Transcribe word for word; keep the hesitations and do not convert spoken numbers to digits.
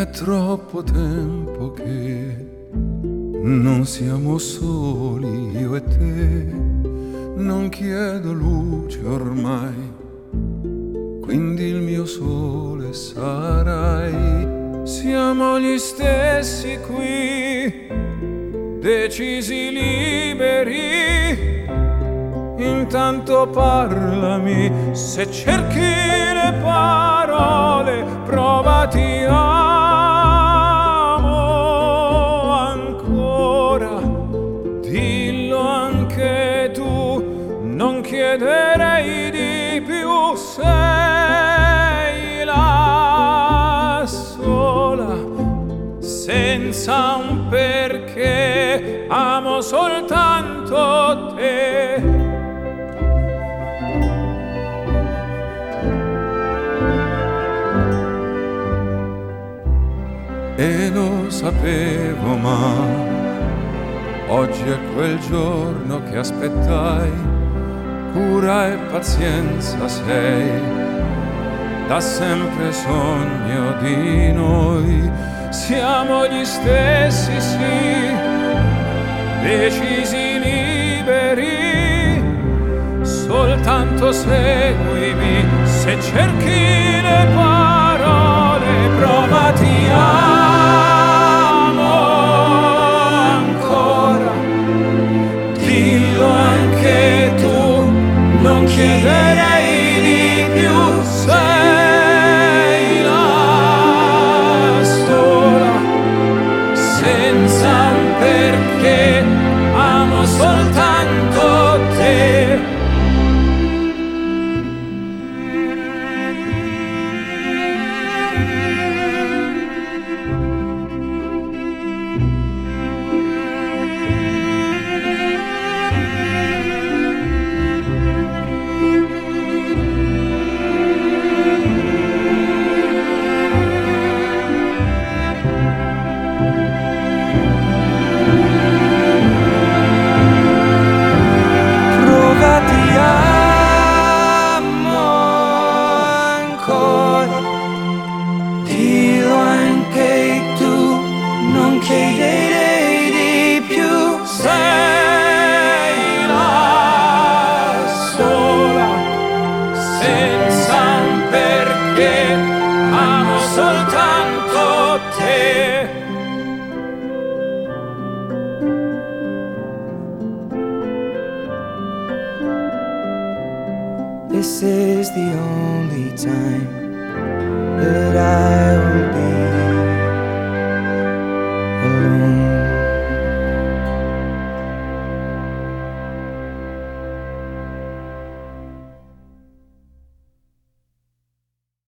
troppo tempo che non siamo soli io e te, non chiedo luce ormai, quindi il mio sole sarai. Siamo gli stessi qui, decisi liberi, intanto parlami, se cerchi le parole, provati amo ancora, dillo anche tu, non chiederei di più, sei la sola, senza un perché, amo soltanto te. E lo sapevo, ma oggi è quel giorno che aspettai, cura e pazienza sei, da sempre sogno di noi. Siamo gli stessi, sì, decisi liberi, soltanto seguimi, se cerchi le parole, provati amo ancora, dillo anche tu, non chiederei di più, sei la sola, senza un perché, amo soltanto te. This is the only time that I